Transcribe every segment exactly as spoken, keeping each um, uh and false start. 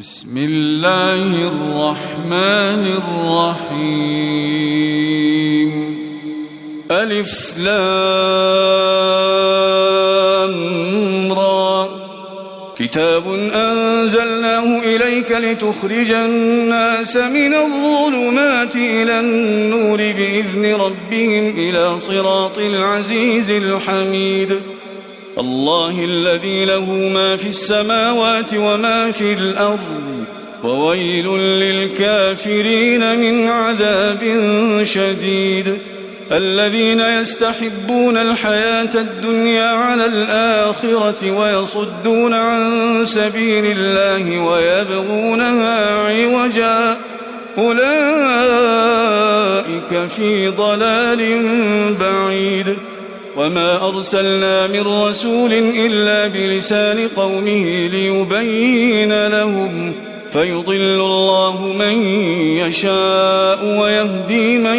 بسم الله الرحمن الرحيم. ألف لام را. كتاب أنزلناه إليك لتخرج الناس من الظلمات إلى النور بإذن ربهم إلى صراط العزيز الحميد. الله الذي له ما في السماوات وما في الأرض، وويل للكافرين من عذاب شديد. الذين يستحبون الحياة الدنيا على الآخرة ويصدون عن سبيل الله ويبغونها عوجا، أولئك في ضلال بعيد. وما أرسلنا من رسول إلا بلسان قومه ليبين لهم، فيضل الله من يشاء ويهدي من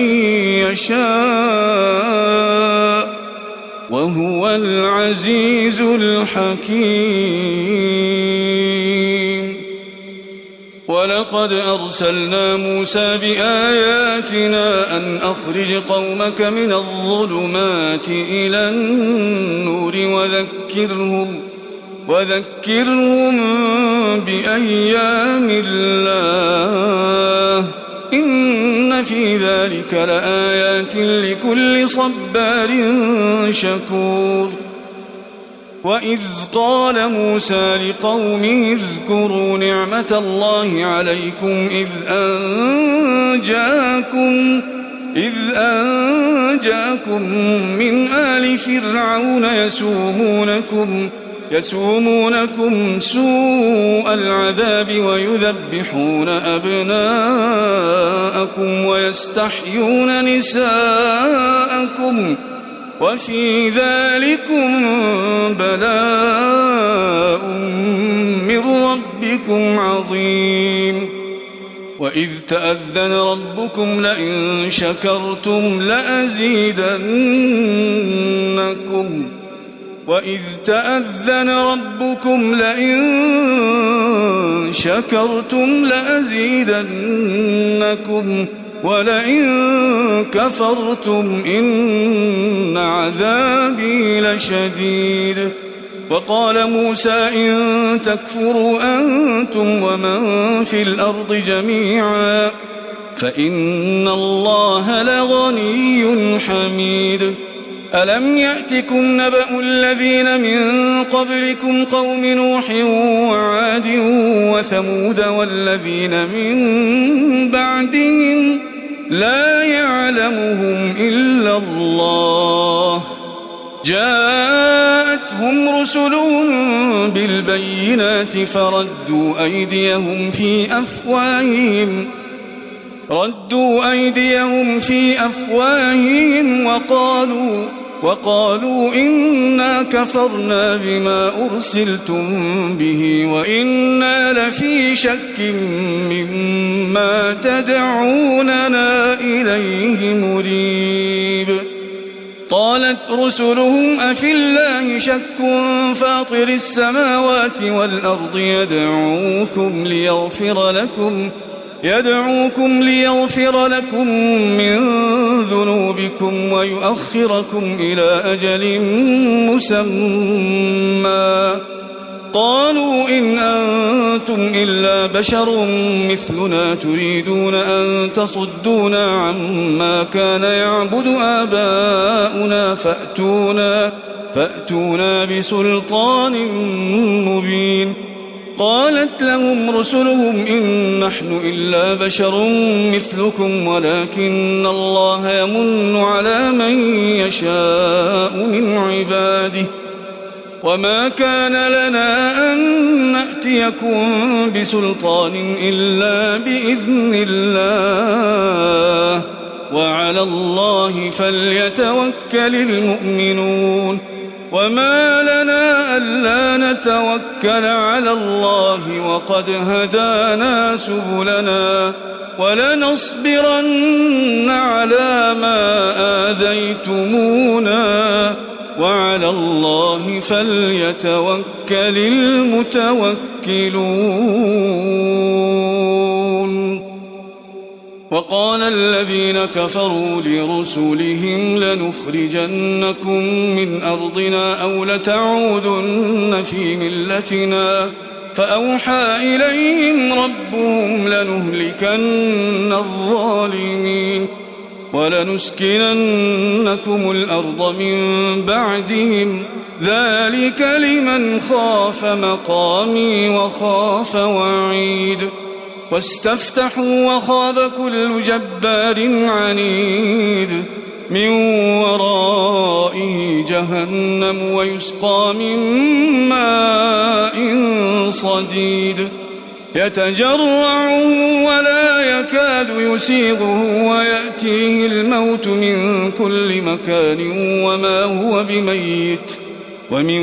يشاء، وهو العزيز الحكيم. ولقد أرسلنا موسى بآياتنا أن أخرج قومك من الظلمات إلى النور وذكرهم, وذكرهم بأيام الله، إن في ذلك لآيات لكل صبار شكور. وإذ قال موسى لقومه اذكروا نعمة الله عليكم إذ أنجاكم, إذ أنجاكم من آل فرعون يسومونكم, يسومونكم سوء العذاب ويذبحون أبناءكم ويستحيون نساءكم، وفي ذلكم بلاء من ربكم عظيم. وإذ تأذن ربكم لئن شكرتم لأزيدنكم وإذ تأذن ربكم لئن شكرتم لأزيدنكم ولئن كفرتم إن عذابي لشديد. وقال موسى إن تكفروا أنتم ومن في الأرض جميعا فإن الله لغني حميد. ألم يأتكم نبأ الذين من قبلكم قوم نوح وعاد وثمود والذين من بعدهم لا يعلمهم إلا الله، جاءتهم رسلهم بالبينات فردوا أيديهم في أفواههم ردوا أيديهم في أفواههم وقالوا وقالوا إنا كفرنا بما أرسلتم به وإنا لفي شك مما تدعوننا إليه مريب. قالت رسلهم أفي الله شك فاطر السماوات والأرض يدعوكم ليغفر لكم يدعوكم ليغفر لكم من ذنوبكم ويؤخركم إلى أجل مسمى. قالوا إن أنتم إلا بشر مثلنا تريدون أن تصدونا عما كان يعبد آباؤنا فأتونا, فأتونا بسلطان مبين. قالت لهم رسلهم إن نحن إلا بشر مثلكم ولكن الله يمن على من يشاء من عباده، وما كان لنا أن نأتيكم بسلطان إلا بإذن الله، وعلى الله فليتوكل المؤمنون. وما لنا ألا نتوكل على الله وقد هدانا سبلنا ولنصبرن على ما آذيتمونا وعلى الله فليتوكل المتوكلون. يتوكلون وقال الذين كفروا لرسلهم لنخرجنكم من أرضنا أو لتعودن في ملتنا فأوحى إليهم ربهم لنهلكن الظالمين ولنسكننكم الأرض من بعدهم ذلك لمن خاف مقامي وخاف وعيد واستفتحوا وخاب كل جبار عنيد من ورائه جهنم ويسقى من ماء صديد يتجرعه ولا يكاد يسيغه ويأتيه الموت من كل مكان وما هو بميت ومن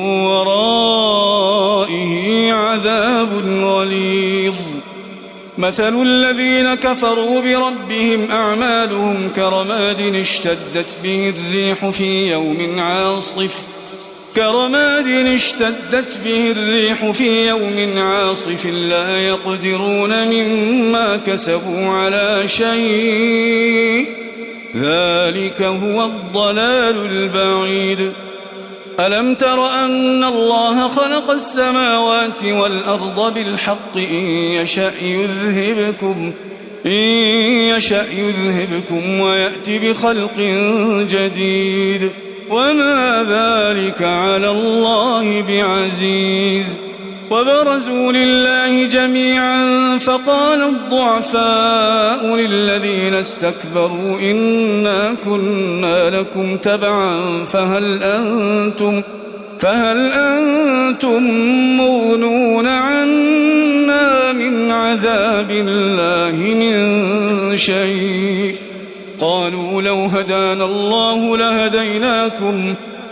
ورائه عذاب غليظ مثل الذين كفروا بربهم أعمالهم كرماد اشتدت به الريح في يوم عاصف كرماد اشتدت به الريح في يوم عاصف لا يقدرون مما كسبوا على شيء ذلك هو الضلال البعيد ألم تر أن الله خلق السماوات والأرض بالحق إن يشأ يذهبكم إن يشأ يذهبكم ويأتي بخلق جديد وما ذلك على الله بعزيز وبرزوا لله جميعا فقال الضعفاء للذين استكبروا إنا كنا لكم تبعا فهل أنتم فهل أنتم مغنون عنا من عذاب الله من شيء قالوا لو هدانا الله لهديناكم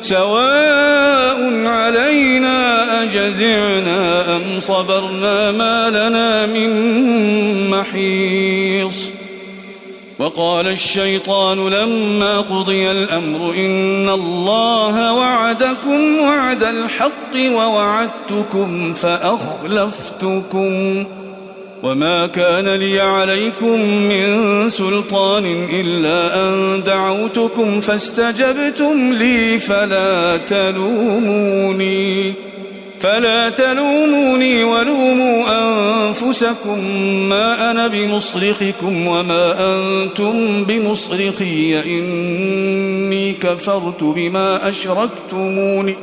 سواء علينا أجزعنا أم صبرنا ما لنا من محيص وقال الشيطان لما قضي الأمر إن الله وعدكم وعد الحق ووعدتكم فأخلفتكم وما كان لي عليكم من سلطان إلا أن دعوتكم فاستجبتم لي فلا تلوموني فلا تلوموني ولوموا أنفسكم ما أنا بمصرخكم وما أنتم بمصرخي إني كفرت بما أشركتموني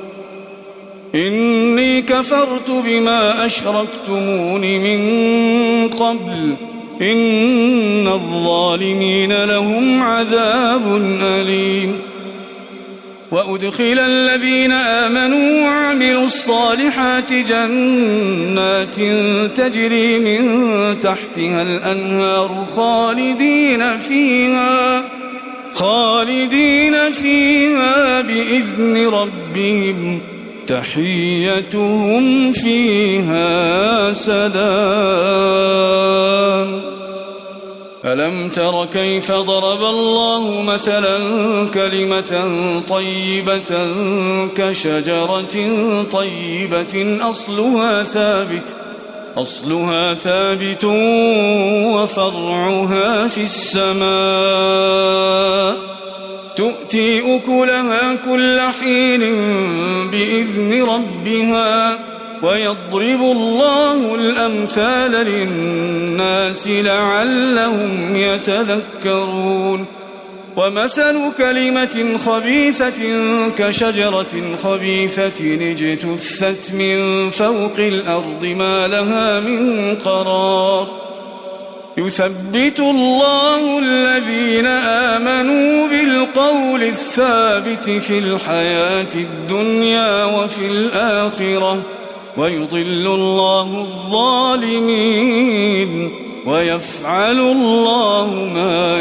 إني كفرت بما أشركتمون من قبل إن الظالمين لهم عذاب أليم وأدخل الذين آمنوا وعملوا الصالحات جنات تجري من تحتها الأنهار خالدين فيها خالدين فيها بإذن ربهم تحيتهم فيها سلام ألم تر كيف ضرب الله مثلا كلمة طيبة كشجرة طيبة أصلها ثابت أصلها ثابت وفرعها في السماء تؤتي أكلها كل حين بإذن ربها ويضرب الله الأمثال للناس لعلهم يتذكرون ومثل كلمة خبيثة كشجرة خبيثة اجتثت من فوق الأرض ما لها من قرار يثبت الله الذين آمنوا بالقول الثابت في الحياة الدنيا وفي الآخرة ويضل الله الظالمين ويفعل الله ما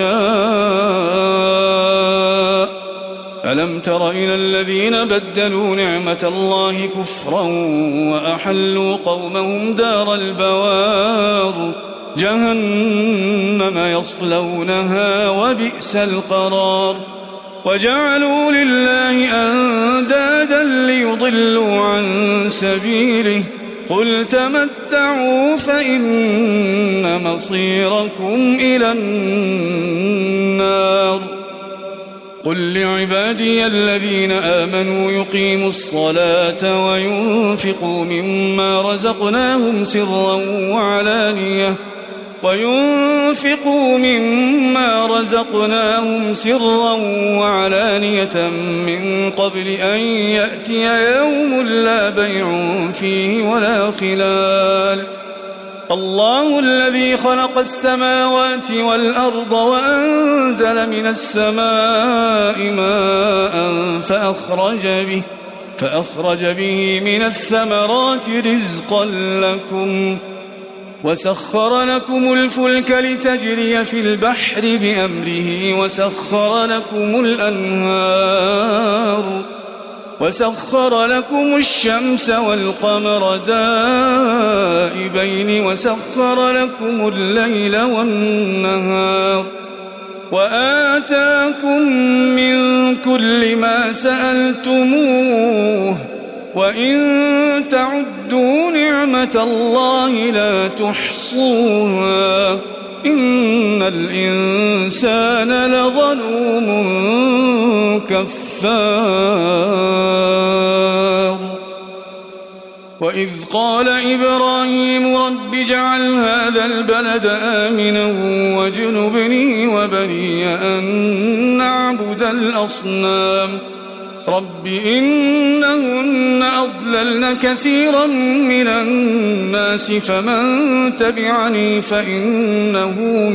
يشاء ألم تر إلى الذين بدلوا نعمة الله كفرا وأحلوا قومهم دار البوار جهنم يصلونها وبئس القرار وجعلوا لله أندادا ليضلوا عن سبيله قل تمتعوا فإن مصيركم إلى النار قل لعبادي الذين آمنوا يقيموا الصلاة وينفقوا مما رزقناهم سرا وعلانية وينفقوا مما رزقناهم سرا وعلانية من قبل أن يأتي يوم لا بيع فيه ولا خلال الله الذي خلق السماوات والأرض وأنزل من السماء ماء فأخرج به, فأخرج به من الثمرات رزقا لكم وسخر لكم الفلك لتجري في البحر بأمره وسخر لكم الأنهار وسخر لكم الشمس والقمر دائبين وسخر لكم الليل والنهار وآتاكم من كل ما سألتموه وإن تعدوا نعمة الله لا تحصوها إن الإنسان لظلوم كفار وإذ قال إبراهيم رب اجعل هذا البلد آمنا واجنبني وبني أن نعبد الأصنام رب إنهن أضللن كثيرا من الناس فمن تبعني فإنه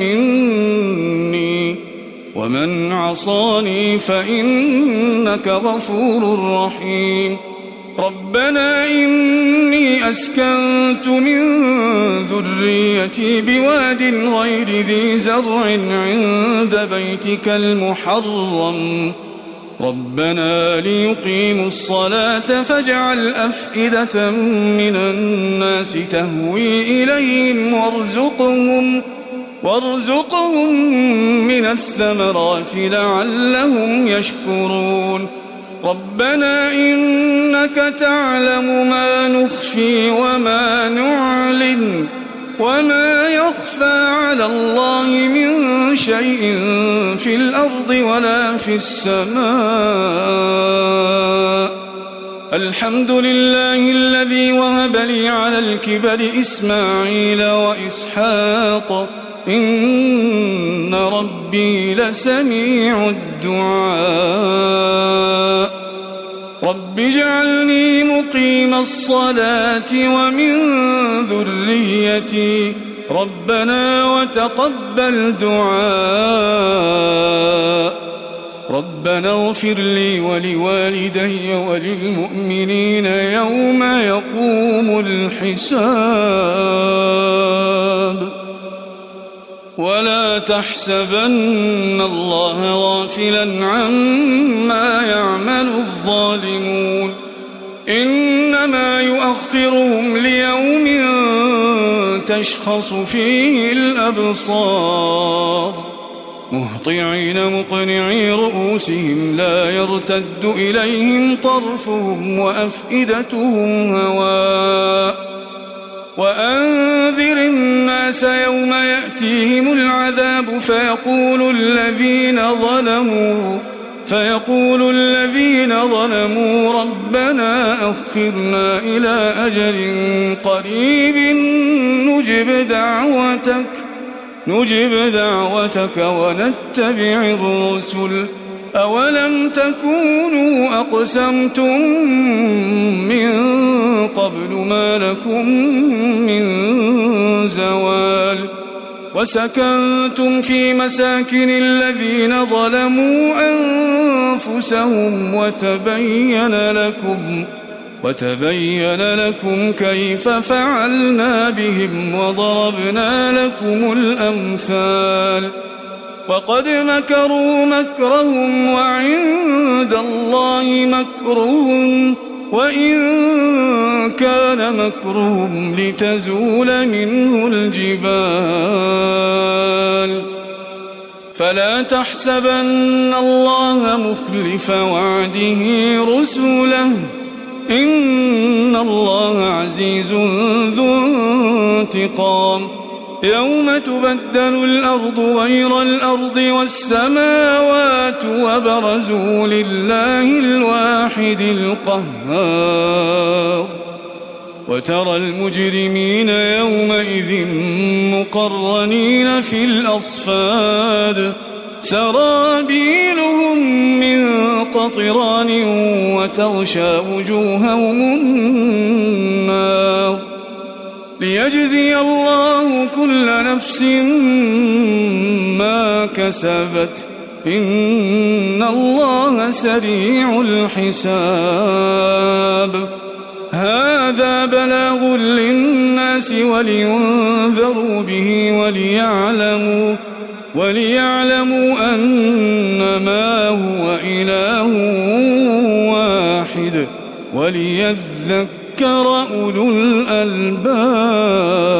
مني ومن عصاني فإنك غفور رحيم ربنا إني أسكنت من ذريتي بواد غير ذي زرع عند بيتك المحرم ربنا ليقيموا الصلاة فاجعل أفئدة من الناس تهوي إليهم وارزقهم, وارزقهم من الثمرات لعلهم يشكرون ربنا إنك تعلم ما نخفي وما نعلن وما يخفى على الله من شيء في الأرض ولا في السماء الحمد لله الذي وهب لي على الكبر إسماعيل وإسحاق إن ربي لسميع الدعاء رب اجعلني مقيم الصلاة ومن ذريتي ربنا وتقبل دعاء ربنا اغفر لي ولوالدي وللمؤمنين يوم يقوم الحساب ولا تحسبن الله غافلا عما يعمل الظالمون إنما يؤخرهم ليوم تشخص فيه الأبصار مهطعين مقنعي رؤوسهم لا يرتد إليهم طرفهم وأفئدتهم هواء وأنذر الناس يوم يأتيهم العذاب فيقول الذين ظلموا فيقول الذين ظلموا ربنا أخرنا إلى أجل قريب نجب دعوتك نجب دعوتك ونتبع الرسل أولم تكونوا أقسمتم من قبل ما لكم من زوال وسكنتم في مساكن الذين ظلموا أنفسهم وتبين لكم وتبين لكم كيف فعلنا بهم وضربنا لكم الأمثال وقد مكروا مكرهم وعند الله مكرهم وإن كان مكرهم لتزول منه الجبال فلا تحسبن الله مخلف وعده رسله إن الله عزيز ذو انتقام يوم تبدل الأرض غير الأرض والسماوات وبرزوا لله الواحد القهار وترى المجرمين يومئذ مقرنين في الأصفاد سرابيلهم من قطران وتغشى وجوههم النار ليجزي الله كل نفس ما كسبت إن الله سريع الحساب هذا بلاغ للناس ولينذروا به وليعلموا وليعلموا أنما هو إله واحد وليذكر أولو الألباب.